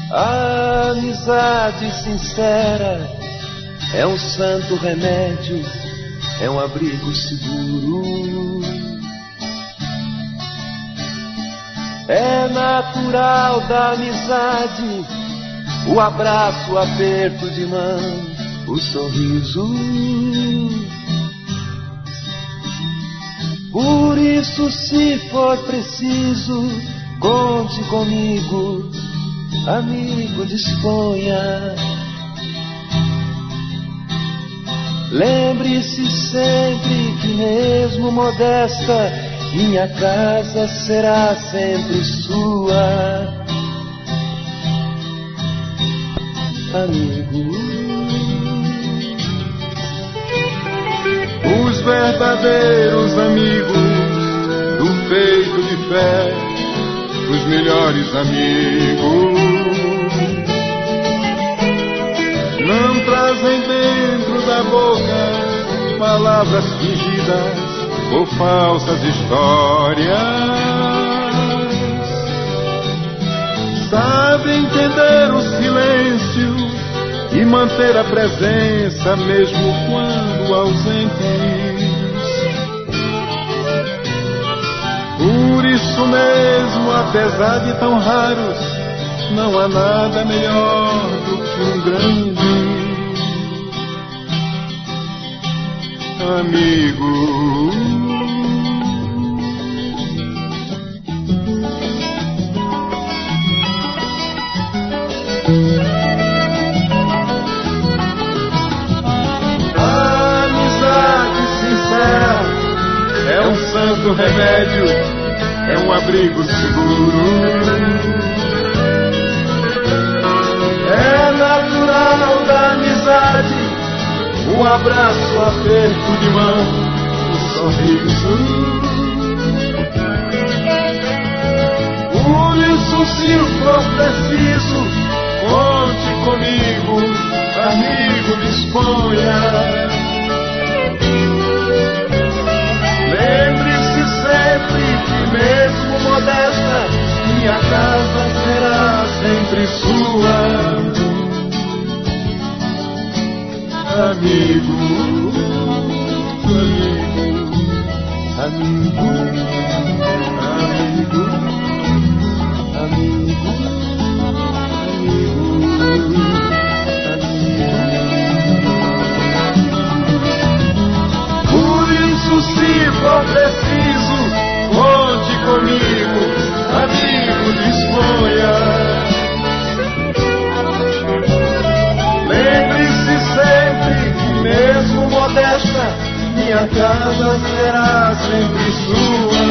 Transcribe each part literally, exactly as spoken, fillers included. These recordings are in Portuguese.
A amizade sincera é um santo remédio, é um abrigo seguro. É natural da amizade o abraço, o aperto de mão, o sorriso. Por isso, se for preciso, conte comigo, amigo, disponha. Lembre-se sempre que mesmo modesta, minha casa será sempre sua, amigo. Os verdadeiros amigos do peito de fé, os melhores amigos, não trazem dentro da boca palavras fingidas ou falsas histórias. Sabe entender o silêncio e manter a presença mesmo quando ausentes. Por isso mesmo, apesar de tão raros, não há nada melhor do que um grande amigo. A amizade sincera É um santo remédio, é um abrigo seguro. é natural da amizade Um abraço, um aperto de mão, um sorriso. Por isso, se for preciso, Conte comigo, amigo, disponha. lembre-se sempre que mesmo modesta, Minha casa será sempre sua, amigo, amigo, amigo, amigo, amigo, amigo. Por isso, se for preciso, conte comigo, amigo, disponha. Lembre-se sempre que mesmo modesta, Minha casa será sempre sua,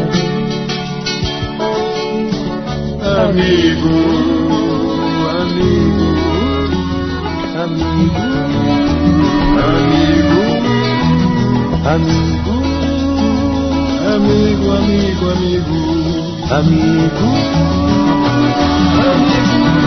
amigo, amigo, amigo, amigo, amigo, amigo, amigo, amigo, amigo, amigo.